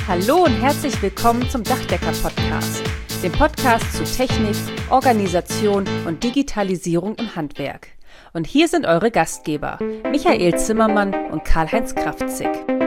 Hallo und herzlich willkommen zum Dachdecker-Podcast, dem Podcast zu Technik, Organisation und Digitalisierung im Handwerk. Und hier sind eure Gastgeber, Michael Zimmermann und Karl-Heinz Kraftzig.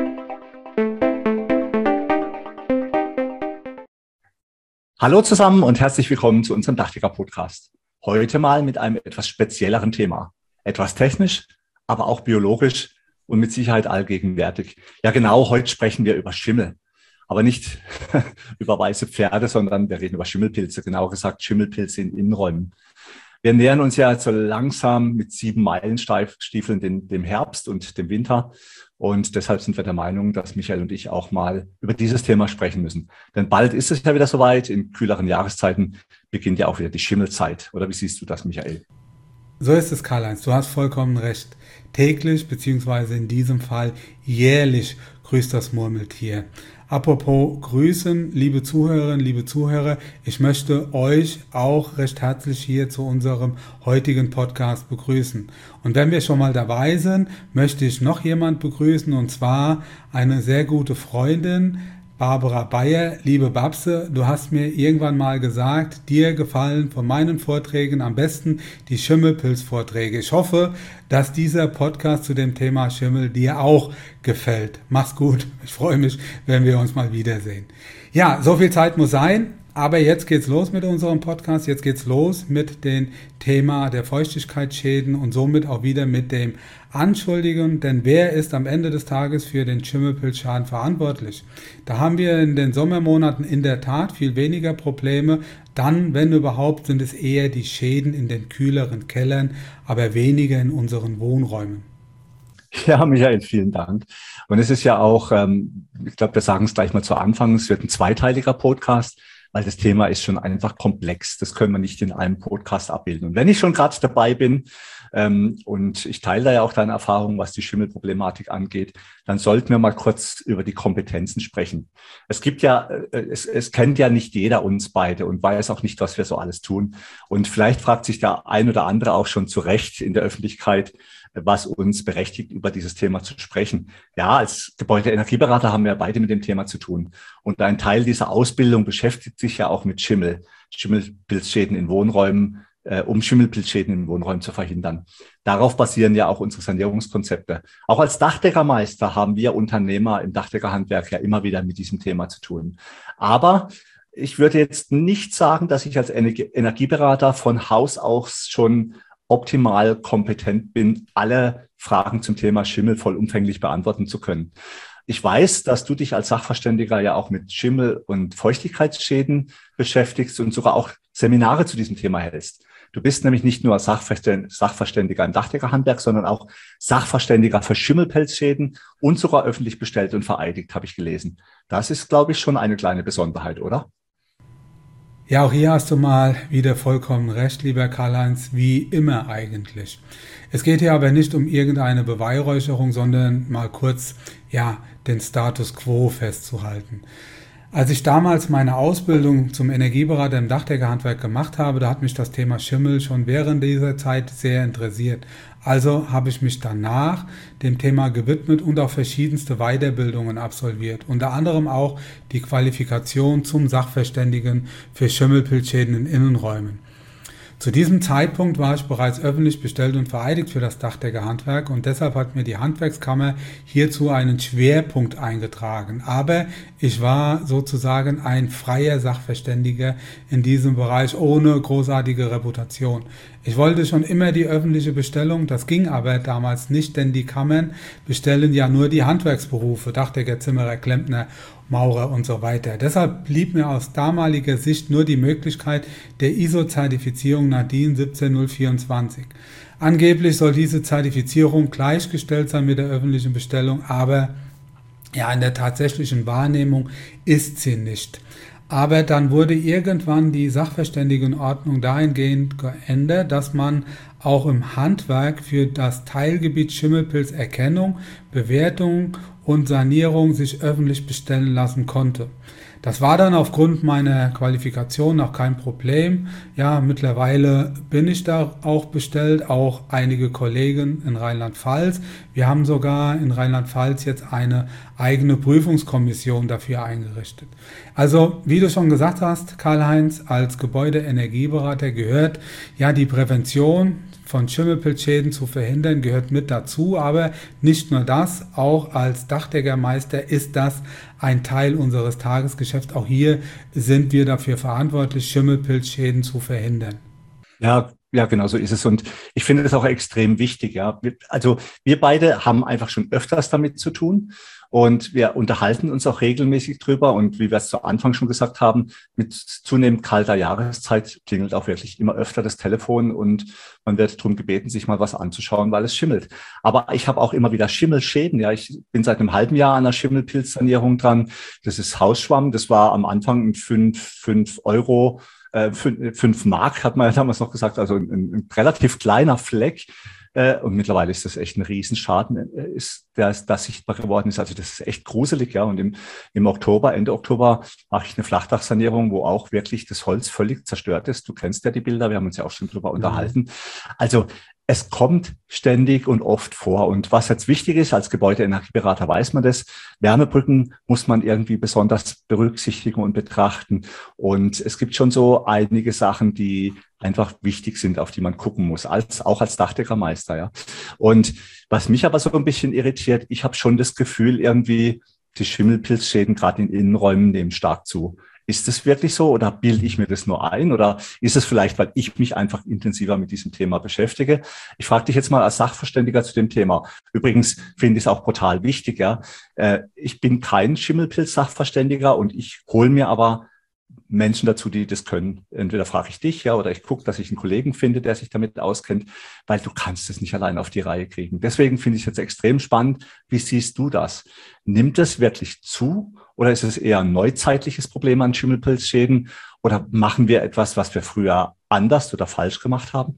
Hallo zusammen und herzlich willkommen zu unserem Dachdecker-Podcast. Heute mal mit einem etwas spezielleren Thema. Etwas technisch, aber auch biologisch und mit Sicherheit allgegenwärtig. Ja genau, heute sprechen wir über Schimmel. Aber nicht über weiße Pferde, sondern wir reden über Schimmelpilze, genauer gesagt Schimmelpilze in Innenräumen. Wir nähern uns ja so langsam mit 7-Meilen-Stiefeln dem Herbst und dem Winter. Und deshalb sind wir der Meinung, dass Michael und ich auch mal über dieses Thema sprechen müssen. Denn bald ist es ja wieder soweit. In kühleren Jahreszeiten beginnt ja auch wieder die Schimmelzeit. Oder wie siehst du das, Michael? So ist es, Karl-Heinz. Du hast vollkommen recht. Täglich beziehungsweise in diesem Fall jährlich grüßt das Murmeltier. Apropos Grüßen, liebe Zuhörerinnen, liebe Zuhörer, ich möchte euch auch recht herzlich hier zu unserem heutigen Podcast begrüßen. Und wenn wir schon mal dabei sind, möchte ich noch jemand begrüßen, und zwar eine sehr gute Freundin, Barbara Bayer. Liebe Babse, du hast mir irgendwann mal gesagt, dir gefallen von meinen Vorträgen am besten die Schimmelpilz-Vorträge. Ich hoffe, dass dieser Podcast zu dem Thema Schimmel dir auch gefällt. Mach's gut, ich freue mich, wenn wir uns mal wiedersehen. Ja, so viel Zeit muss sein. Aber jetzt geht's los mit unserem Podcast, jetzt geht's los mit dem Thema der Feuchtigkeitsschäden und somit auch wieder mit dem Anschuldigen, denn wer ist am Ende des Tages für den Schimmelpilzschaden verantwortlich? Da haben wir in den Sommermonaten in der Tat viel weniger Probleme, dann, wenn überhaupt, sind es eher die Schäden in den kühleren Kellern, aber weniger in unseren Wohnräumen. Ja, Michael, vielen Dank. Und es ist ja auch, ich glaube, wir sagen es gleich mal zu Anfang, es wird ein zweiteiliger Podcast, weil das Thema ist schon einfach komplex. Das können wir nicht in einem Podcast abbilden. Und wenn ich schon gerade dabei bin, und ich teile da ja auch deine Erfahrung, was die Schimmelproblematik angeht, dann sollten wir mal kurz über die Kompetenzen sprechen. Es gibt ja, es kennt ja nicht jeder uns beide und weiß auch nicht, was wir so alles tun. Und vielleicht fragt sich der ein oder andere auch schon zu Recht in der Öffentlichkeit, was uns berechtigt, über dieses Thema zu sprechen. Ja, als Gebäudeenergieberater haben wir beide mit dem Thema zu tun. Und ein Teil dieser Ausbildung beschäftigt sich ja auch mit Schimmelpilzschäden in Wohnräumen, um Schimmelpilzschäden in Wohnräumen zu verhindern. Darauf basieren ja auch unsere Sanierungskonzepte. Auch als Dachdeckermeister haben wir Unternehmer im Dachdeckerhandwerk ja immer wieder mit diesem Thema zu tun. Aber ich würde jetzt nicht sagen, dass ich als Energieberater von Haus aus schon optimal kompetent bin, alle Fragen zum Thema Schimmel vollumfänglich beantworten zu können. Ich weiß, dass du dich als Sachverständiger ja auch mit Schimmel- und Feuchtigkeitsschäden beschäftigst und sogar auch Seminare zu diesem Thema hältst. Du bist nämlich nicht nur Sachverständiger im Dachdeckerhandwerk, sondern auch Sachverständiger für Schimmelpilzschäden und sogar öffentlich bestellt und vereidigt, habe ich gelesen. Das ist, glaube ich, schon eine kleine Besonderheit, oder? Ja, auch hier hast du mal wieder vollkommen recht, lieber Karl-Heinz, wie immer eigentlich. Es geht hier aber nicht um irgendeine Beweihräucherung, sondern mal kurz, den Status quo festzuhalten. Als ich damals meine Ausbildung zum Energieberater im Dachdeckerhandwerk gemacht habe, da hat mich das Thema Schimmel schon während dieser Zeit sehr interessiert. Also habe ich mich danach dem Thema gewidmet und auch verschiedenste Weiterbildungen absolviert. Unter anderem auch die Qualifikation zum Sachverständigen für Schimmelpilzschäden in Innenräumen. Zu diesem Zeitpunkt war ich bereits öffentlich bestellt und vereidigt für das Dachdeckerhandwerk und deshalb hat mir die Handwerkskammer hierzu einen Schwerpunkt eingetragen. Aber ich war sozusagen ein freier Sachverständiger in diesem Bereich ohne großartige Reputation. Ich wollte schon immer die öffentliche Bestellung, das ging aber damals nicht, denn die Kammern bestellen ja nur die Handwerksberufe, Dachdecker, Zimmerer, Klempner, Maurer und so weiter. Deshalb blieb mir aus damaliger Sicht nur die Möglichkeit der ISO-Zertifizierung nach DIN 17024. Angeblich soll diese Zertifizierung gleichgestellt sein mit der öffentlichen Bestellung, aber in der tatsächlichen Wahrnehmung ist sie nicht. Aber dann wurde irgendwann die Sachverständigenordnung dahingehend geändert, dass man auch im Handwerk für das Teilgebiet Schimmelpilzerkennung, Bewertung und Sanierung sich öffentlich bestellen lassen konnte. Das war dann aufgrund meiner Qualifikation auch kein Problem. Ja, mittlerweile bin ich da auch bestellt, auch einige Kollegen in Rheinland-Pfalz. Wir haben sogar in Rheinland-Pfalz jetzt eine eigene Prüfungskommission dafür eingerichtet. Also, wie du schon gesagt hast, Karl-Heinz, als Gebäudeenergieberater gehört ja die Prävention von Schimmelpilzschäden zu verhindern, gehört mit dazu, aber nicht nur das, auch als Dachdeckermeister ist das ein Teil unseres Tagesgeschäfts. Auch hier sind wir dafür verantwortlich, Schimmelpilzschäden zu verhindern. Ja, genau so ist es. Und ich finde das auch extrem wichtig. Ja, also wir beide haben einfach schon öfters damit zu tun und wir unterhalten uns auch regelmäßig drüber. Und wie wir es zu Anfang schon gesagt haben, mit zunehmend kalter Jahreszeit klingelt auch wirklich immer öfter das Telefon und man wird darum gebeten, sich mal was anzuschauen, weil es schimmelt. Aber ich habe auch immer wieder Schimmelschäden. Ja, ich bin seit einem halben Jahr an der Schimmelpilzsanierung dran. Das ist Hausschwamm. Das war am Anfang ein 5 Euro. 5 Mark hat man ja damals noch gesagt, also ein relativ kleiner Fleck. Und mittlerweile ist das echt ein Riesenschaden, der sichtbar geworden ist. Also das ist echt gruselig, ja. Und im Oktober, Ende Oktober, mache ich eine Flachdachsanierung, wo auch wirklich das Holz völlig zerstört ist. Du kennst ja die Bilder, wir haben uns ja auch schon drüber unterhalten. Also es kommt ständig und oft vor. Und was jetzt wichtig ist, als Gebäudeenergieberater weiß man das, Wärmebrücken muss man irgendwie besonders berücksichtigen und betrachten. Und es gibt schon so einige Sachen, die einfach wichtig sind, auf die man gucken muss, auch als Dachdeckermeister. Ja. Und was mich aber so ein bisschen irritiert, ich habe schon das Gefühl, irgendwie die Schimmelpilzschäden gerade in Innenräumen nehmen stark zu. Ist das wirklich so oder bilde ich mir das nur ein oder ist es vielleicht, weil ich mich einfach intensiver mit diesem Thema beschäftige? Ich frage dich jetzt mal als Sachverständiger zu dem Thema. Übrigens finde ich es auch brutal wichtig. Ja, ich bin kein Schimmelpilz-Sachverständiger und ich hole mir aber Menschen dazu, die das können. Entweder frage ich dich, ja, oder ich gucke, dass ich einen Kollegen finde, der sich damit auskennt, weil du kannst es nicht allein auf die Reihe kriegen. Deswegen finde ich es jetzt extrem spannend. Wie siehst du das? Nimmt es wirklich zu oder ist es eher ein neuzeitliches Problem an Schimmelpilzschäden oder machen wir etwas, was wir früher anders oder falsch gemacht haben?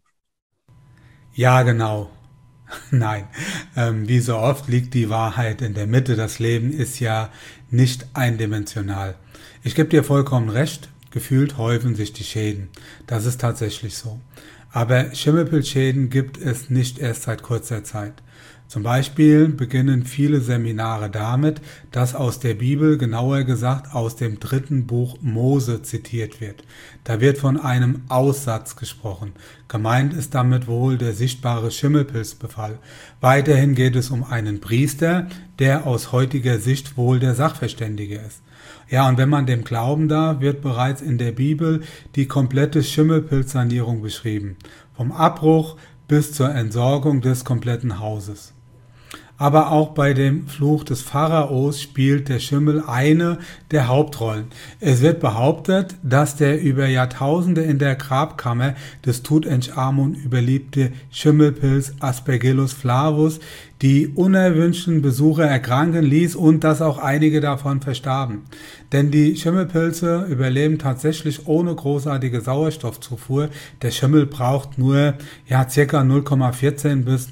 Ja, genau. Nein, wie so oft liegt die Wahrheit in der Mitte. Das Leben ist ja nicht eindimensional. Ich gebe dir vollkommen recht, gefühlt häufen sich die Schäden. Das ist tatsächlich so. Aber Schimmelpilzschäden gibt es nicht erst seit kurzer Zeit. Zum Beispiel beginnen viele Seminare damit, dass aus der Bibel, genauer gesagt aus dem 3. Buch Mose zitiert wird. Da wird von einem Aussatz gesprochen. Gemeint ist damit wohl der sichtbare Schimmelpilzbefall. Weiterhin geht es um einen Priester, der aus heutiger Sicht wohl der Sachverständige ist. Ja, und wenn man dem glauben darf, wird bereits in der Bibel die komplette Schimmelpilzsanierung beschrieben. Vom Abbruch bis zur Entsorgung des kompletten Hauses. Aber auch bei dem Fluch des Pharaos spielt der Schimmel eine der Hauptrollen. Es wird behauptet, dass der über Jahrtausende in der Grabkammer des Tutanchamun überlebte Schimmelpilz Aspergillus flavus die unerwünschten Besucher erkranken ließ und dass auch einige davon verstarben. Denn die Schimmelpilze überleben tatsächlich ohne großartige Sauerstoffzufuhr. Der Schimmel braucht nur ca. 0,14 bis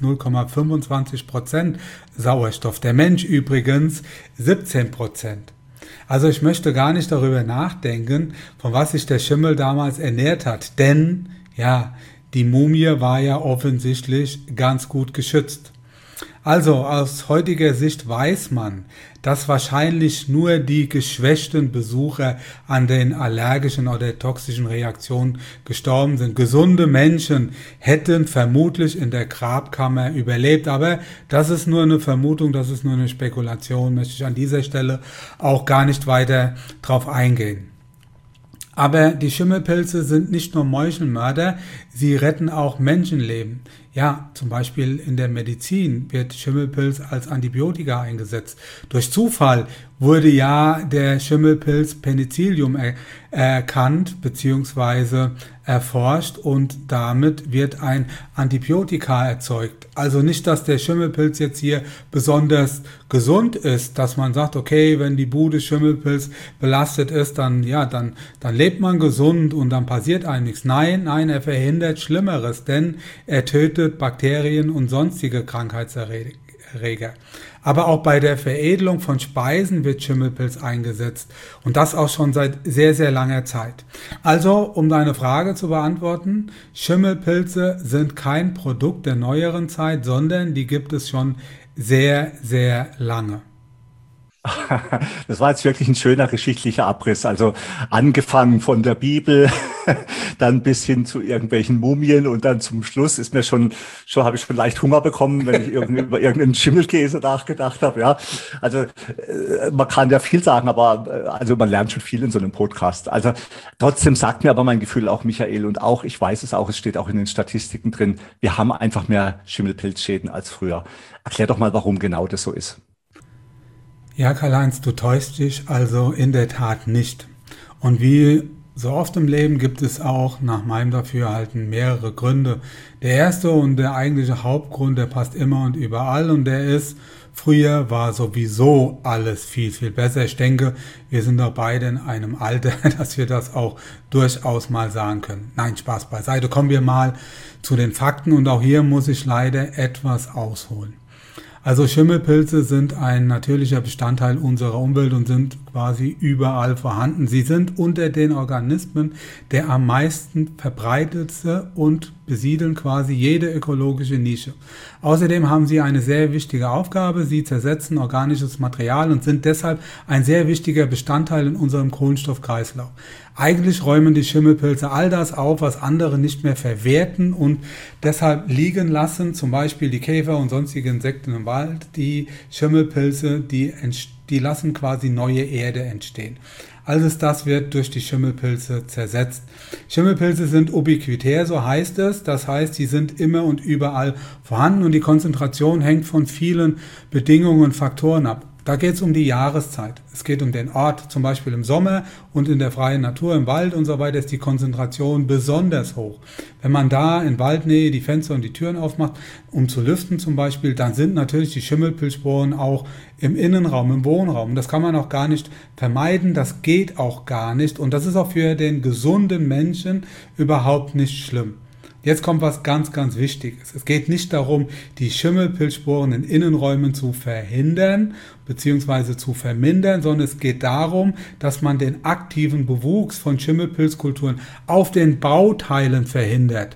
0,25% Sauerstoff. Der Mensch übrigens 17%. Also ich möchte gar nicht darüber nachdenken, von was sich der Schimmel damals ernährt hat. Denn ja, die Mumie war ja offensichtlich ganz gut geschützt. Also aus heutiger Sicht weiß man, dass wahrscheinlich nur die geschwächten Besucher an den allergischen oder toxischen Reaktionen gestorben sind. Gesunde Menschen hätten vermutlich in der Grabkammer überlebt, aber das ist nur eine Vermutung, das ist nur eine Spekulation, möchte ich an dieser Stelle auch gar nicht weiter drauf eingehen. Aber die Schimmelpilze sind nicht nur Meuchelmörder, sie retten auch Menschenleben. Ja, zum Beispiel in der Medizin wird Schimmelpilz als Antibiotika eingesetzt. Durch Zufall wurde ja der Schimmelpilz Penicillium erkannt bzw. erforscht und damit wird ein Antibiotika erzeugt. Also nicht, dass der Schimmelpilz jetzt hier besonders gesund ist, dass man sagt, okay, wenn die Bude Schimmelpilz belastet ist, dann lebt man gesund und dann passiert einem nichts. Nein, er verhindert Schlimmeres, denn er tötet Bakterien und sonstige Krankheitserreger. Krebserreger. Aber auch bei der Veredelung von Speisen wird Schimmelpilz eingesetzt und das auch schon seit sehr, sehr langer Zeit. Also, um deine Frage zu beantworten, Schimmelpilze sind kein Produkt der neueren Zeit, sondern die gibt es schon sehr, sehr lange. Das war jetzt wirklich ein schöner geschichtlicher Abriss. Also angefangen von der Bibel, dann bis hin zu irgendwelchen Mumien und dann zum Schluss ist mir schon habe ich schon leicht Hunger bekommen, wenn ich über irgendeinen Schimmelkäse nachgedacht habe. Ja, also man kann ja viel sagen, aber also man lernt schon viel in so einem Podcast. Also trotzdem sagt mir aber mein Gefühl auch Michael und auch ich weiß es auch, es steht auch in den Statistiken drin. Wir haben einfach mehr Schimmelpilzschäden als früher. Erklär doch mal, warum genau das so ist. Ja, Karl-Heinz, du täuschst dich also in der Tat nicht. Und wie so oft im Leben gibt es auch nach meinem Dafürhalten mehrere Gründe. Der erste und der eigentliche Hauptgrund, der passt immer und überall und der ist, früher war sowieso alles viel, viel besser. Ich denke, wir sind doch beide in einem Alter, dass wir das auch durchaus mal sagen können. Nein, Spaß beiseite. Kommen wir mal zu den Fakten und auch hier muss ich leider etwas ausholen. Also Schimmelpilze sind ein natürlicher Bestandteil unserer Umwelt und sind quasi überall vorhanden. Sie sind unter den Organismen der am meisten verbreitetste und besiedeln quasi jede ökologische Nische. Außerdem haben sie eine sehr wichtige Aufgabe. Sie zersetzen organisches Material und sind deshalb ein sehr wichtiger Bestandteil in unserem Kohlenstoffkreislauf. Eigentlich räumen die Schimmelpilze all das auf, was andere nicht mehr verwerten und deshalb liegen lassen, zum Beispiel die Käfer und sonstige Insekten im Wald. Die Schimmelpilze, die lassen quasi neue Erde entstehen. Alles das wird durch die Schimmelpilze zersetzt. Schimmelpilze sind ubiquitär, so heißt es. Das heißt, sie sind immer und überall vorhanden und die Konzentration hängt von vielen Bedingungen und Faktoren ab. Da geht es um die Jahreszeit. Es geht um den Ort, zum Beispiel im Sommer und in der freien Natur, im Wald und so weiter ist die Konzentration besonders hoch. Wenn man da in Waldnähe die Fenster und die Türen aufmacht, um zu lüften zum Beispiel, dann sind natürlich die Schimmelpilzsporen auch im Innenraum, im Wohnraum. Das kann man auch gar nicht vermeiden, das geht auch gar nicht und das ist auch für den gesunden Menschen überhaupt nicht schlimm. Jetzt kommt was ganz, ganz Wichtiges. Es geht nicht darum, die Schimmelpilzsporen in Innenräumen zu verhindern bzw. zu vermindern, sondern es geht darum, dass man den aktiven Bewuchs von Schimmelpilzkulturen auf den Bauteilen verhindert.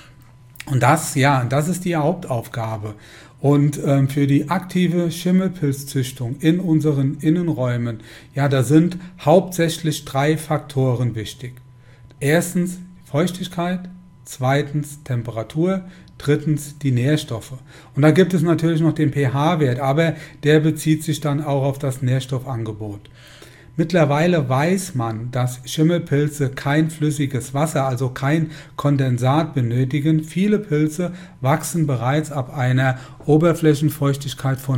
Und das ist die Hauptaufgabe. Und für die aktive Schimmelpilzzüchtung in unseren Innenräumen, da sind hauptsächlich 3 Faktoren wichtig. Erstens Feuchtigkeit. Zweitens Temperatur, drittens die Nährstoffe. Und da gibt es natürlich noch den pH-Wert, aber der bezieht sich dann auch auf das Nährstoffangebot. Mittlerweile weiß man, dass Schimmelpilze kein flüssiges Wasser, also kein Kondensat benötigen. Viele Pilze wachsen bereits ab einer Oberflächenfeuchtigkeit von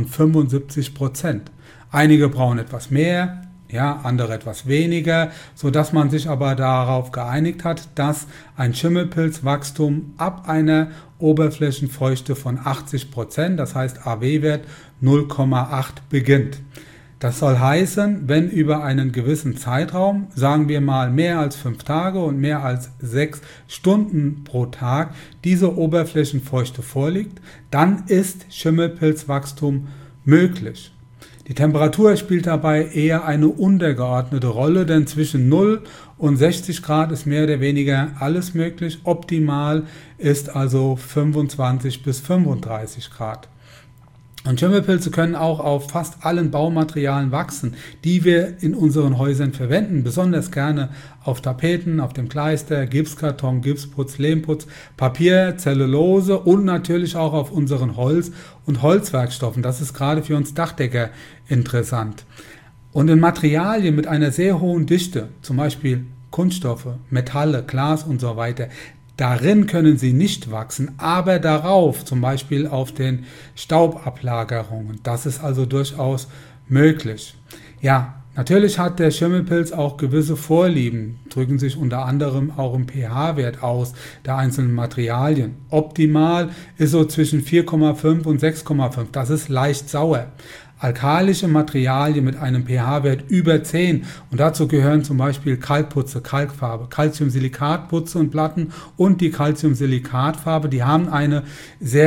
75%. Einige brauchen etwas mehr, andere etwas weniger, so dass man sich aber darauf geeinigt hat, dass ein Schimmelpilzwachstum ab einer Oberflächenfeuchte von 80%, das heißt AW-Wert 0,8 beginnt. Das soll heißen, wenn über einen gewissen Zeitraum, sagen wir mal mehr als 5 Tage und mehr als 6 Stunden pro Tag, diese Oberflächenfeuchte vorliegt, dann ist Schimmelpilzwachstum möglich. Die Temperatur spielt dabei eher eine untergeordnete Rolle, denn zwischen 0 und 60 Grad ist mehr oder weniger alles möglich. Optimal ist also 25 bis 35 Grad. Und Schimmelpilze können auch auf fast allen Baumaterialien wachsen, die wir in unseren Häusern verwenden. Besonders gerne auf Tapeten, auf dem Kleister, Gipskarton, Gipsputz, Lehmputz, Papier, Zellulose und natürlich auch auf unseren Holz- und Holzwerkstoffen. Das ist gerade für uns Dachdecker interessant. Und in Materialien mit einer sehr hohen Dichte, zum Beispiel Kunststoffe, Metalle, Glas und so weiter, darin können sie nicht wachsen, aber darauf, zum Beispiel auf den Staubablagerungen. Das ist also durchaus möglich. Natürlich hat der Schimmelpilz auch gewisse Vorlieben, drücken sich unter anderem auch im pH-Wert aus der einzelnen Materialien. Optimal ist so zwischen 4,5 und 6,5, das ist leicht sauer. Alkalische Materialien mit einem pH-Wert über 10 und dazu gehören zum Beispiel Kalkputze, Kalkfarbe, Calciumsilikatputze und Platten und die Calciumsilikatfarbe, die haben eine sehr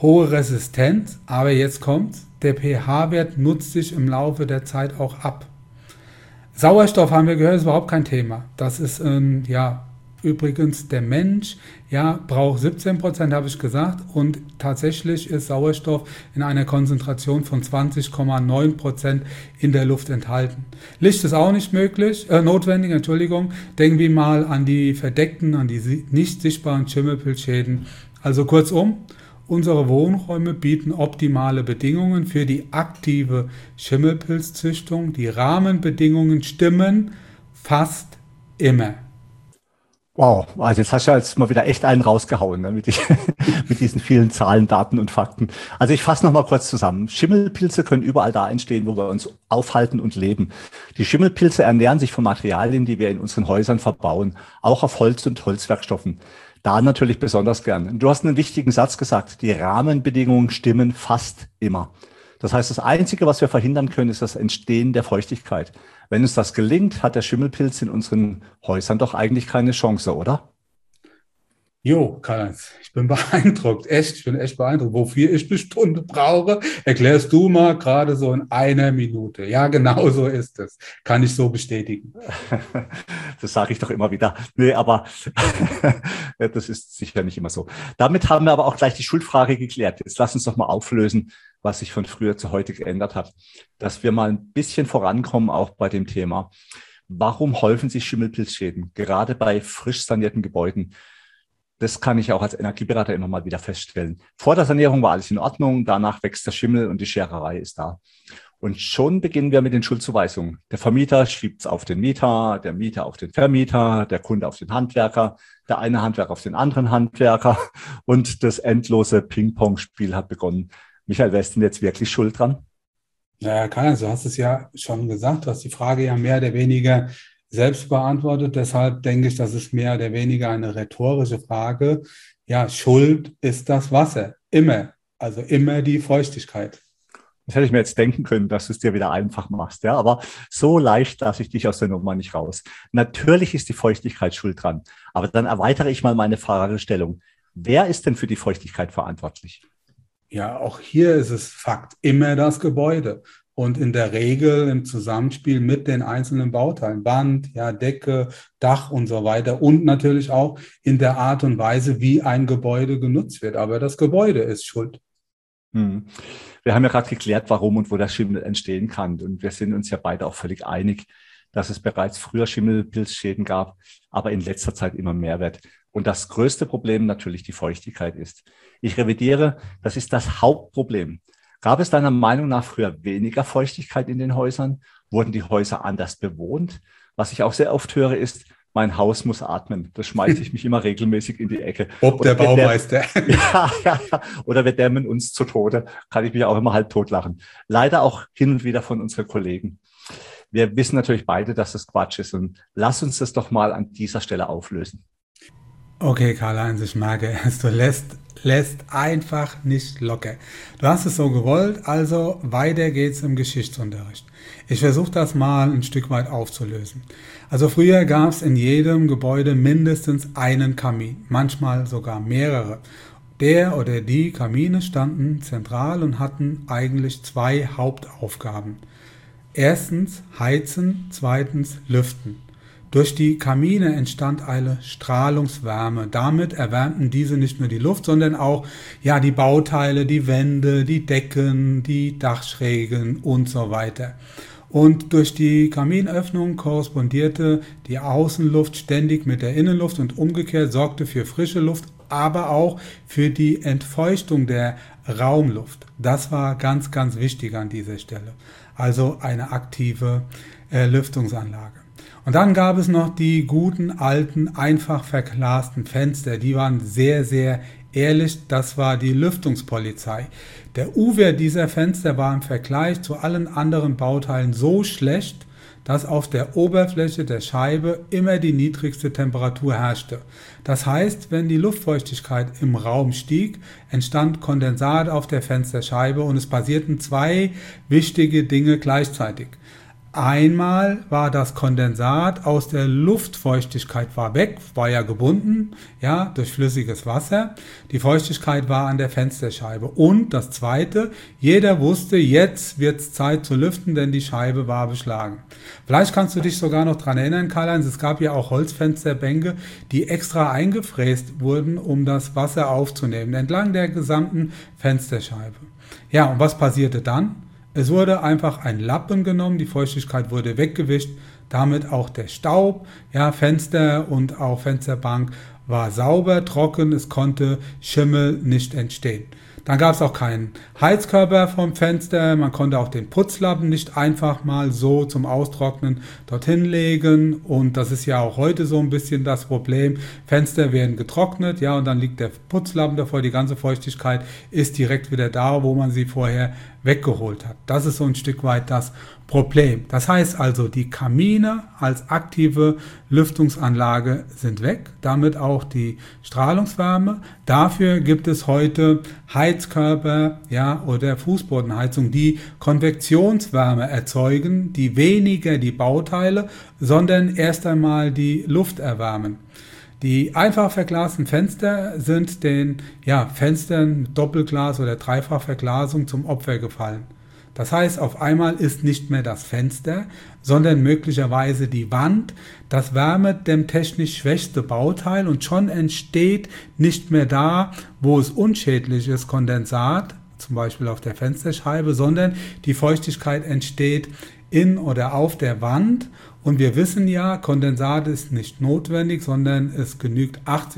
hohe Resistenz, aber jetzt kommt's, der pH-Wert nutzt sich im Laufe der Zeit auch ab. Sauerstoff, haben wir gehört, ist überhaupt kein Thema. Das ist, übrigens der Mensch, braucht 17%, habe ich gesagt, und tatsächlich ist Sauerstoff in einer Konzentration von 20,9% in der Luft enthalten. Licht ist auch nicht notwendig. Denken wir mal an die verdeckten, an die nicht sichtbaren Schimmelpilzschäden. Also kurzum, unsere Wohnräume bieten optimale Bedingungen für die aktive Schimmelpilzzüchtung. Die Rahmenbedingungen stimmen fast immer. Wow, also jetzt hast du jetzt mal wieder echt einen rausgehauen, ne, mit diesen vielen Zahlen, Daten und Fakten. Also ich fasse nochmal kurz zusammen. Schimmelpilze können überall da entstehen, wo wir uns aufhalten und leben. Die Schimmelpilze ernähren sich von Materialien, die wir in unseren Häusern verbauen, auch auf Holz und Holzwerkstoffen. Da natürlich besonders gern. Du hast einen wichtigen Satz gesagt, die Rahmenbedingungen stimmen fast immer. Das heißt, das Einzige, was wir verhindern können, ist das Entstehen der Feuchtigkeit. Wenn uns das gelingt, hat der Schimmelpilz in unseren Häusern doch eigentlich keine Chance, oder? Jo, Karl-Heinz, ich bin beeindruckt, ich bin echt beeindruckt. Wofür ich eine Stunde brauche, erklärst du mal gerade so in einer Minute. Ja, genau so ist es. Kann ich so bestätigen. Das sage ich doch immer wieder. Nee, aber das ist sicher nicht immer so. Damit haben wir aber auch gleich die Schuldfrage geklärt. Jetzt lass uns doch mal auflösen, was sich von früher zu heute geändert hat. Dass wir mal ein bisschen vorankommen, auch bei dem Thema. Warum häufen sich Schimmelpilzschäden, gerade bei frisch sanierten Gebäuden? Das kann ich auch als Energieberater immer mal wieder feststellen. Vor der Sanierung war alles in Ordnung, danach wächst der Schimmel und die Schererei ist da. Und schon beginnen wir mit den Schuldzuweisungen. Der Vermieter schiebt es auf den Mieter, der Mieter auf den Vermieter, der Kunde auf den Handwerker, der eine Handwerker auf den anderen Handwerker und das endlose Ping-Pong-Spiel hat begonnen. Michael, wer ist denn jetzt wirklich schuld dran? Naja, Karl-Heinz, du hast es ja schon gesagt, du hast die Frage ja mehr oder weniger selbst beantwortet. Deshalb denke ich, das ist mehr oder weniger eine rhetorische Frage. Ja, Schuld ist das Wasser. Immer. Also immer die Feuchtigkeit. Das hätte ich mir jetzt denken können, dass du es dir wieder einfach machst. Ja, aber so leicht lasse ich dich aus der Nummer nicht raus. Natürlich ist die Feuchtigkeit schuld dran. Aber dann erweitere ich mal meine Fragestellung. Wer ist denn für die Feuchtigkeit verantwortlich? Ja, auch hier ist es Fakt. Immer das Gebäude. Und in der Regel im Zusammenspiel mit den einzelnen Bauteilen, Wand, Decke, Dach und so weiter und natürlich auch in der Art und Weise, wie ein Gebäude genutzt wird. Aber das Gebäude ist schuld. Wir haben ja gerade geklärt, warum und wo der Schimmel entstehen kann. Und wir sind uns ja beide auch völlig einig, dass es bereits früher Schimmelpilzschäden gab, aber in letzter Zeit immer mehr wird. Und das größte Problem natürlich die Feuchtigkeit ist. Ich revidiere, das ist das Hauptproblem. Gab es deiner Meinung nach früher weniger Feuchtigkeit in den Häusern? Wurden die Häuser anders bewohnt? Was ich auch sehr oft höre, ist, mein Haus muss atmen. Das schmeiße ich mich immer regelmäßig in die Ecke. Ob der Baumeister. Ja. Oder wir dämmen uns zu Tode. Kann ich mich auch immer halb tot lachen. Leider auch hin und wieder von unseren Kollegen. Wir wissen natürlich beide, dass das Quatsch ist. Und lass uns das doch mal an dieser Stelle auflösen. Okay, Karl-Heinz, ich merke es. Du lässt einfach nicht locker. Du hast es so gewollt, also weiter geht's im Geschichtsunterricht. Ich versuche das mal ein Stück weit aufzulösen. Also früher gab es in jedem Gebäude mindestens einen Kamin, manchmal sogar mehrere. Der oder die Kamine standen zentral und hatten eigentlich zwei Hauptaufgaben. Erstens heizen, zweitens lüften. Durch die Kamine entstand eine Strahlungswärme. Damit erwärmten diese nicht nur die Luft, sondern auch die Bauteile, die Wände, die Decken, die Dachschrägen und so weiter. Und durch die Kaminöffnung korrespondierte die Außenluft ständig mit der Innenluft und umgekehrt sorgte für frische Luft, aber auch für die Entfeuchtung der Raumluft. Das war ganz, ganz wichtig an dieser Stelle. Also eine aktive Lüftungsanlage. Und dann gab es noch die guten, alten, einfach verglasten Fenster. Die waren sehr, sehr ehrlich. Das war die Lüftungspolizei. Der U-Wert dieser Fenster war im Vergleich zu allen anderen Bauteilen so schlecht, dass auf der Oberfläche der Scheibe immer die niedrigste Temperatur herrschte. Das heißt, wenn die Luftfeuchtigkeit im Raum stieg, entstand Kondensat auf der Fensterscheibe und es passierten zwei wichtige Dinge gleichzeitig. Einmal war das Kondensat aus der Luftfeuchtigkeit war weg, war ja gebunden, ja, durch flüssiges Wasser. Die Feuchtigkeit war an der Fensterscheibe. Und das Zweite, jeder wusste, jetzt wird es Zeit zu lüften, denn die Scheibe war beschlagen. Vielleicht kannst du dich sogar noch dran erinnern, Karl-Heinz, es gab ja auch Holzfensterbänke, die extra eingefräst wurden, um das Wasser aufzunehmen, entlang der gesamten Fensterscheibe. Ja, und was passierte dann? Es wurde einfach ein Lappen genommen, die Feuchtigkeit wurde weggewischt, damit auch der Staub, ja, Fenster und auch Fensterbank war sauber, trocken, es konnte Schimmel nicht entstehen. Dann gab es auch keinen Heizkörper vom Fenster, man konnte auch den Putzlappen nicht einfach mal so zum Austrocknen dorthin legen und das ist ja auch heute so ein bisschen das Problem. Fenster werden getrocknet, ja, und dann liegt der Putzlappen davor, die ganze Feuchtigkeit ist direkt wieder da, wo man sie vorher weggeholt hat. Das ist so ein Stück weit das Problem. Das heißt also, die Kamine als aktive Lüftungsanlage sind weg, damit auch die Strahlungswärme. Dafür gibt es heute Heizkörper, ja, oder Fußbodenheizung, die Konvektionswärme erzeugen, die weniger die Bauteile, sondern erst einmal die Luft erwärmen. Die einfach verglasten Fenster sind den Fenstern mit Doppelglas oder Dreifachverglasung zum Opfer gefallen. Das heißt, auf einmal ist nicht mehr das Fenster, sondern möglicherweise die Wand das wärmedämmtechnisch schwächste Bauteil und schon entsteht nicht mehr da, wo es unschädlich ist, Kondensat, zum Beispiel auf der Fensterscheibe, sondern die Feuchtigkeit entsteht in oder auf der Wand. Und wir wissen ja, Kondensat ist nicht notwendig, sondern es genügt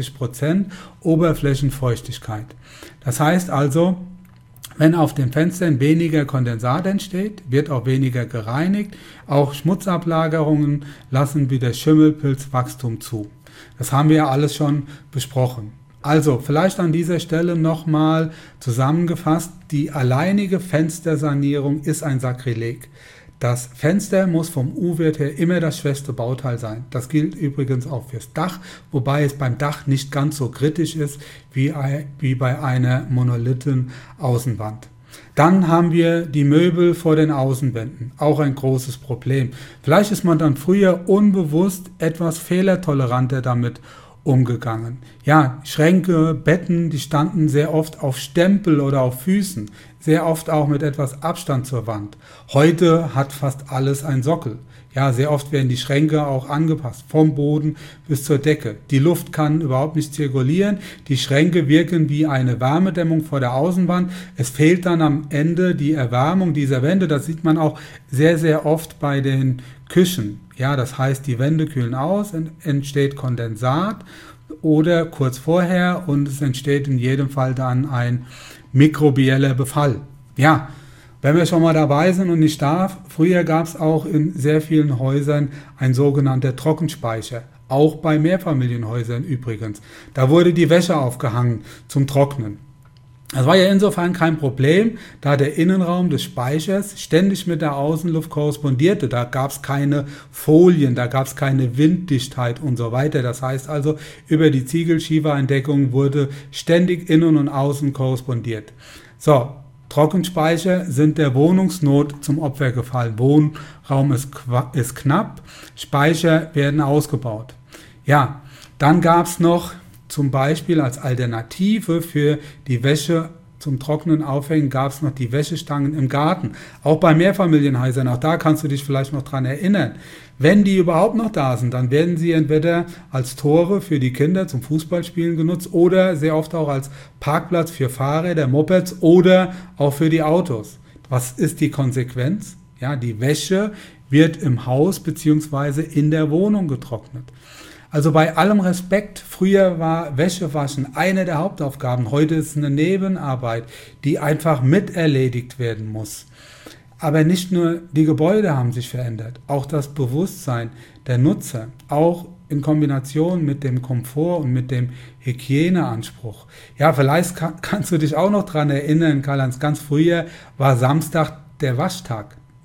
80% Oberflächenfeuchtigkeit. Das heißt also, wenn auf den Fenstern weniger Kondensat entsteht, wird auch weniger gereinigt. Auch Schmutzablagerungen lassen wieder Schimmelpilzwachstum zu. Das haben wir ja alles schon besprochen. Also vielleicht an dieser Stelle nochmal zusammengefasst, die alleinige Fenstersanierung ist ein Sakrileg. Das Fenster muss vom U-Wert her immer das schwächste Bauteil sein. Das gilt übrigens auch fürs Dach, wobei es beim Dach nicht ganz so kritisch ist wie bei einer Monolithen-Außenwand. Dann haben wir die Möbel vor den Außenwänden, auch ein großes Problem. Vielleicht ist man dann früher unbewusst etwas fehlertoleranter damit umgegangen. Ja, Schränke, Betten, die standen sehr oft auf Stempel oder auf Füßen, sehr oft auch mit etwas Abstand zur Wand. Heute hat fast alles einen Sockel. Ja, sehr oft werden die Schränke auch angepasst, vom Boden bis zur Decke. Die Luft kann überhaupt nicht zirkulieren. Die Schränke wirken wie eine Wärmedämmung vor der Außenwand. Es fehlt dann am Ende die Erwärmung dieser Wände. Das sieht man auch sehr, sehr oft bei den Küchen. Ja, das heißt, die Wände kühlen aus, entsteht Kondensat oder kurz vorher und es entsteht in jedem Fall dann ein mikrobieller Befall. Ja, wenn wir schon mal dabei sind und nicht darf, früher gab es auch in sehr vielen Häusern ein sogenannter Trockenspeicher. Auch bei Mehrfamilienhäusern übrigens. Da wurde die Wäsche aufgehangen zum Trocknen. Das war ja insofern kein Problem, da der Innenraum des Speichers ständig mit der Außenluft korrespondierte. Da gab es keine Folien, da gab es keine Winddichtheit und so weiter. Das heißt also, über die Ziegel-Schiefereindeckung wurde ständig innen und außen korrespondiert. So, Trockenspeicher sind der Wohnungsnot zum Opfer gefallen. Wohnraum ist knapp, Speicher werden ausgebaut. Ja, dann gab es noch zum Beispiel als Alternative für die Wäsche zum trockenen Aufhängen gab es noch die Wäschestangen im Garten. Auch bei Mehrfamilienhäusern, auch da kannst du dich vielleicht noch dran erinnern. Wenn die überhaupt noch da sind, dann werden sie entweder als Tore für die Kinder zum Fußballspielen genutzt oder sehr oft auch als Parkplatz für Fahrräder, Mopeds oder auch für die Autos. Was ist die Konsequenz? Ja, die Wäsche wird im Haus bzw. in der Wohnung getrocknet. Also bei allem Respekt, früher war Wäschewaschen eine der Hauptaufgaben, heute ist es eine Nebenarbeit, die einfach miterledigt werden muss. Aber nicht nur die Gebäude haben sich verändert, auch das Bewusstsein der Nutzer, auch in Kombination mit dem Komfort und mit dem Hygieneanspruch. Ja, vielleicht kannst du dich auch noch dran erinnern, Karl-Heinz, ganz früher war Samstag der Waschtag.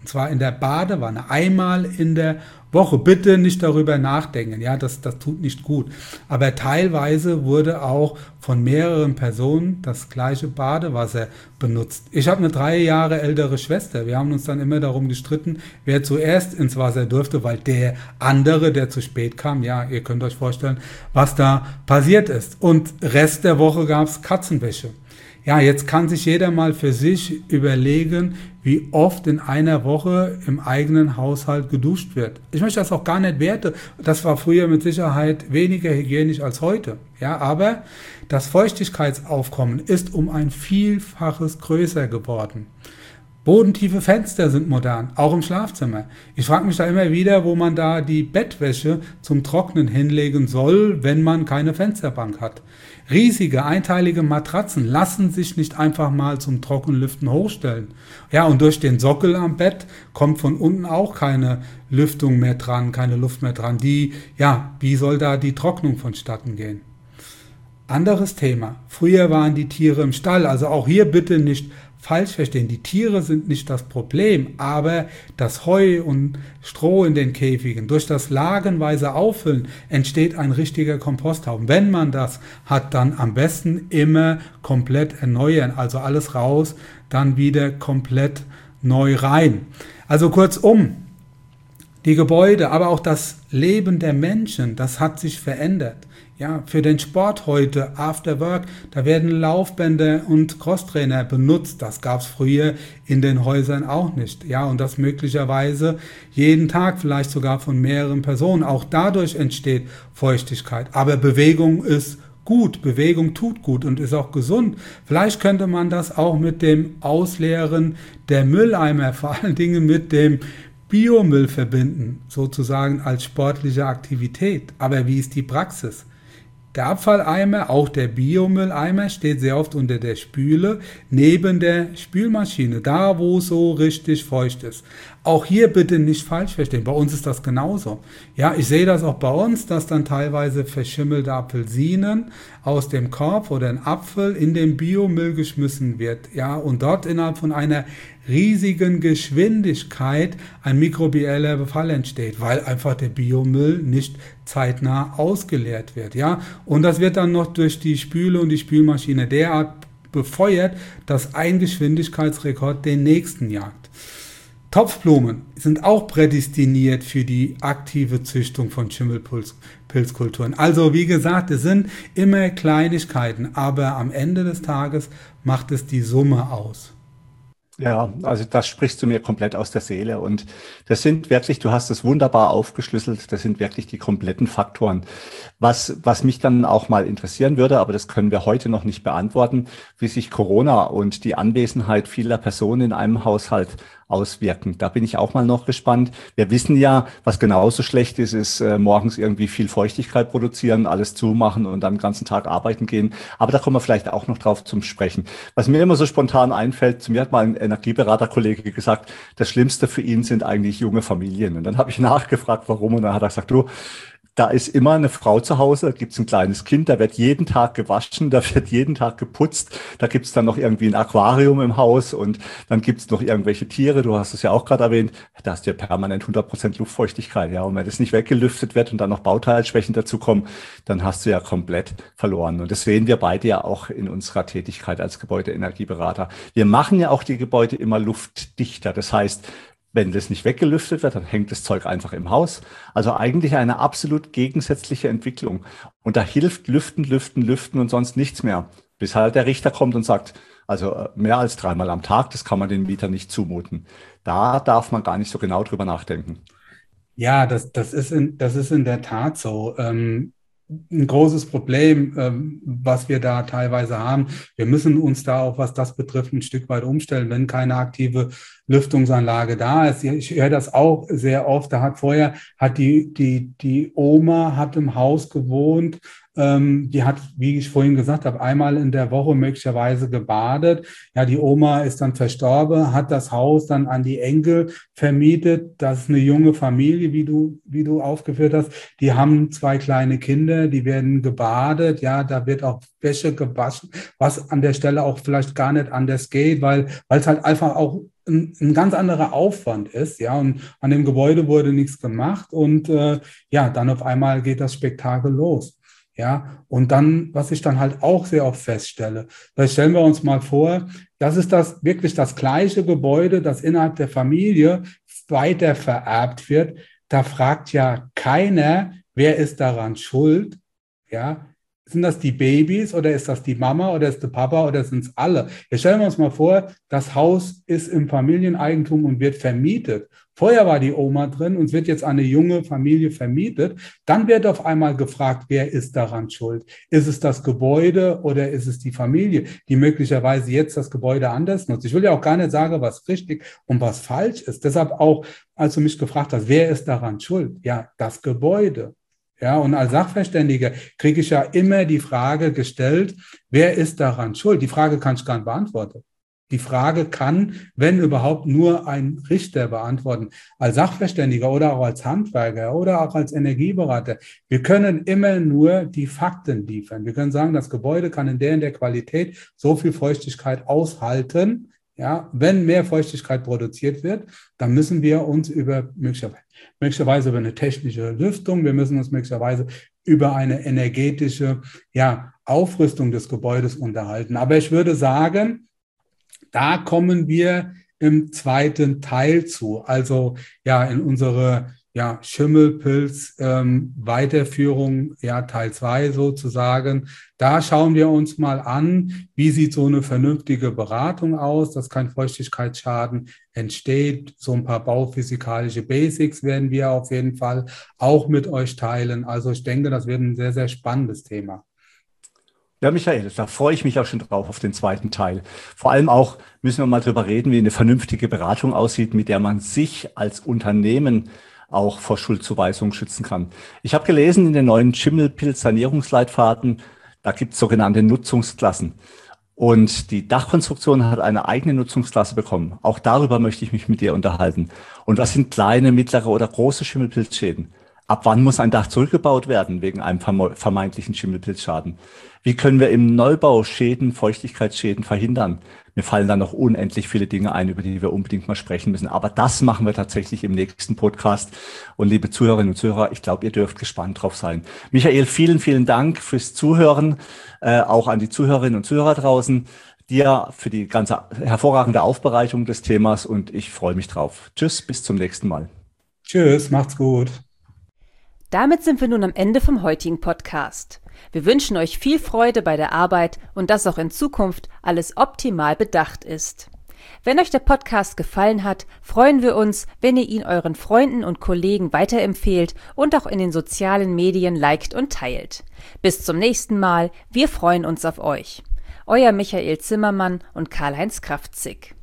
zwar in der Badewanne, einmal in der Woche. Bitte nicht darüber nachdenken, ja, das tut nicht gut. Aber teilweise wurde auch von mehreren Personen das gleiche Badewasser benutzt. Ich habe eine 3 Jahre ältere Schwester. Wir haben uns dann immer darum gestritten, wer zuerst ins Wasser durfte, weil der andere, der zu spät kam, ja, ihr könnt euch vorstellen, was da passiert ist. Und Rest der Woche gab es Katzenwäsche. Ja, jetzt kann sich jeder mal für sich überlegen, wie oft in einer Woche im eigenen Haushalt geduscht wird. Ich möchte das auch gar nicht werten. Das war früher mit Sicherheit weniger hygienisch als heute. Ja, aber das Feuchtigkeitsaufkommen ist um ein Vielfaches größer geworden. Bodentiefe Fenster sind modern, auch im Schlafzimmer. Ich frage mich da immer wieder, wo man da die Bettwäsche zum Trocknen hinlegen soll, wenn man keine Fensterbank hat. Riesige, einteilige Matratzen lassen sich nicht einfach mal zum Trockenlüften hochstellen. Ja, und durch den Sockel am Bett kommt von unten auch keine Lüftung mehr dran, keine Luft mehr dran. Wie soll da die Trocknung vonstatten gehen? Anderes Thema. Früher waren die Tiere im Stall, also auch hier bitte nicht falsch verstehen. Die Tiere sind nicht das Problem, aber das Heu und Stroh in den Käfigen, durch das lagenweise Auffüllen entsteht ein richtiger Komposthaufen. Wenn man das hat, dann am besten immer komplett erneuern, also alles raus, dann wieder komplett neu rein. Also kurzum, die Gebäude, aber auch das Leben der Menschen, das hat sich verändert. Ja, für den Sport heute, After Work, da werden Laufbänder und Crosstrainer benutzt. Das gab es früher in den Häusern auch nicht. Ja, und das möglicherweise jeden Tag, vielleicht sogar von mehreren Personen. Auch dadurch entsteht Feuchtigkeit. Aber Bewegung ist gut, Bewegung tut gut und ist auch gesund. Vielleicht könnte man das auch mit dem Ausleeren der Mülleimer, vor allen Dingen mit dem Biomüll verbinden, sozusagen als sportliche Aktivität. Aber wie ist die Praxis? Der Abfalleimer, auch der Biomülleimer, steht sehr oft unter der Spüle, neben der Spülmaschine, da wo so richtig feucht ist. Auch hier bitte nicht falsch verstehen, bei uns ist das genauso. Ja, ich sehe das auch bei uns, dass dann teilweise verschimmelte Apfelsinen aus dem Korb oder ein Apfel in den Biomüll geschmissen wird. Ja, und dort innerhalb von einer riesigen Geschwindigkeit ein mikrobieller Befall entsteht, weil einfach der Biomüll nicht zeitnah ausgeleert wird. Ja, und das wird dann noch durch die Spüle und die Spülmaschine derart befeuert, dass ein Geschwindigkeitsrekord den nächsten jagt. Topfblumen sind auch prädestiniert für die aktive Züchtung von Schimmelpilzkulturen. Also wie gesagt, es sind immer Kleinigkeiten, aber am Ende des Tages macht es die Summe aus. Ja, also das sprichst du mir komplett aus der Seele und das sind wirklich, du hast es wunderbar aufgeschlüsselt, das sind wirklich die kompletten Faktoren. Was mich dann auch mal interessieren würde, aber das können wir heute noch nicht beantworten, wie sich Corona und die Anwesenheit vieler Personen in einem Haushalt auswirken. Da bin ich auch mal noch gespannt. Wir wissen ja, was genauso schlecht ist morgens irgendwie viel Feuchtigkeit produzieren, alles zumachen und dann den ganzen Tag arbeiten gehen. Aber da kommen wir vielleicht auch noch drauf zum Sprechen. Was mir immer so spontan einfällt, zu mir hat mal ein Energieberaterkollege gesagt, das Schlimmste für ihn sind eigentlich junge Familien. Und dann habe ich nachgefragt, warum. Und dann hat er gesagt, du, da ist immer eine Frau zu Hause, da gibt's ein kleines Kind, da wird jeden Tag gewaschen, da wird jeden Tag geputzt, da gibt's dann noch irgendwie ein Aquarium im Haus und dann gibt's noch irgendwelche Tiere, du hast es ja auch gerade erwähnt, da hast du ja permanent 100% Luftfeuchtigkeit, ja, und wenn das nicht weggelüftet wird und dann noch Bauteilschwächen dazukommen, dann hast du ja komplett verloren. Und das sehen wir beide ja auch in unserer Tätigkeit als Gebäudeenergieberater. Wir machen ja auch die Gebäude immer luftdichter, das heißt, wenn das nicht weggelüftet wird, dann hängt das Zeug einfach im Haus. Also eigentlich eine absolut gegensätzliche Entwicklung. Und da hilft Lüften, Lüften, Lüften und sonst nichts mehr. Bis halt der Richter kommt und sagt, also mehr als 3-mal am Tag, das kann man den Mietern nicht zumuten. Da darf man gar nicht so genau drüber nachdenken. Ja, das ist in der Tat so. Ein großes Problem, was wir da teilweise haben. Wir müssen uns da auch, was das betrifft, ein Stück weit umstellen, wenn keine aktive Lüftungsanlage da ist. Ich höre das auch sehr oft. Die Oma hat im Haus gewohnt. Die hat, wie ich vorhin gesagt habe, einmal in der Woche möglicherweise gebadet. Ja, die Oma ist dann verstorben, hat das Haus dann an die Enkel vermietet. Das ist eine junge Familie, wie du aufgeführt hast. Die haben 2 kleine Kinder, die werden gebadet. Ja, da wird auch Wäsche gewaschen, was an der Stelle auch vielleicht gar nicht anders geht, weil es halt einfach auch ein ganz anderer Aufwand ist, ja, und an dem Gebäude wurde nichts gemacht und ja, dann auf einmal geht das Spektakel los, ja, und dann, was ich dann halt auch sehr oft feststelle, da stellen wir uns mal vor, das ist das wirklich das gleiche Gebäude, das innerhalb der Familie weiter vererbt wird, da fragt ja keiner, wer ist daran schuld, ja, sind das die Babys oder ist das die Mama oder ist der Papa oder sind es alle? Jetzt stellen wir uns mal vor, das Haus ist im Familieneigentum und wird vermietet. Vorher war die Oma drin und es wird jetzt an eine junge Familie vermietet. Dann wird auf einmal gefragt, wer ist daran schuld? Ist es das Gebäude oder ist es die Familie, die möglicherweise jetzt das Gebäude anders nutzt? Ich will ja auch gar nicht sagen, was richtig und was falsch ist. Deshalb auch, als du mich gefragt hast, wer ist daran schuld? Ja, das Gebäude. Ja, und als Sachverständiger kriege ich ja immer die Frage gestellt, wer ist daran schuld? Die Frage kann ich gar nicht beantworten. Die Frage kann, wenn überhaupt, nur ein Richter beantworten. Als Sachverständiger oder auch als Handwerker oder auch als Energieberater. Wir können immer nur die Fakten liefern. Wir können sagen, das Gebäude kann in der Qualität so viel Feuchtigkeit aushalten. Ja, wenn mehr Feuchtigkeit produziert wird, dann müssen wir uns möglicherweise über eine technische Lüftung, wir müssen uns möglicherweise über eine energetische Aufrüstung des Gebäudes unterhalten. Aber ich würde sagen, da kommen wir im zweiten Teil zu, also in unsere Schimmelpilz Weiterführung, Teil 2 sozusagen. Da schauen wir uns mal an, wie sieht so eine vernünftige Beratung aus, dass kein Feuchtigkeitsschaden entsteht. So ein paar bauphysikalische Basics werden wir auf jeden Fall auch mit euch teilen. Also ich denke, das wird ein sehr, sehr spannendes Thema. Ja, Michael, da freue ich mich auch schon drauf auf den zweiten Teil. Vor allem auch müssen wir mal drüber reden, wie eine vernünftige Beratung aussieht, mit der man sich als Unternehmen auch vor Schuldzuweisungen schützen kann. Ich habe gelesen in den neuen Schimmelpilz-Sanierungsleitfaden, da gibt es sogenannte Nutzungsklassen. Und die Dachkonstruktion hat eine eigene Nutzungsklasse bekommen. Auch darüber möchte ich mich mit dir unterhalten. Und was sind kleine, mittlere oder große Schimmelpilzschäden? Ab wann muss ein Dach zurückgebaut werden wegen einem vermeintlichen Schimmelpilzschaden? Wie können wir im Neubau Schäden, Feuchtigkeitsschäden verhindern? Mir fallen da noch unendlich viele Dinge ein, über die wir unbedingt mal sprechen müssen. Aber das machen wir tatsächlich im nächsten Podcast. Und liebe Zuhörerinnen und Zuhörer, ich glaube, ihr dürft gespannt drauf sein. Michael, vielen, vielen Dank fürs Zuhören, auch an die Zuhörerinnen und Zuhörer draußen. Dir für die ganze hervorragende Aufbereitung des Themas und ich freue mich drauf. Tschüss, bis zum nächsten Mal. Tschüss, macht's gut. Damit sind wir nun am Ende vom heutigen Podcast. Wir wünschen euch viel Freude bei der Arbeit und dass auch in Zukunft alles optimal bedacht ist. Wenn euch der Podcast gefallen hat, freuen wir uns, wenn ihr ihn euren Freunden und Kollegen weiterempfehlt und auch in den sozialen Medien liked und teilt. Bis zum nächsten Mal, wir freuen uns auf euch. Euer Michael Zimmermann und Karl-Heinz Kraftzig.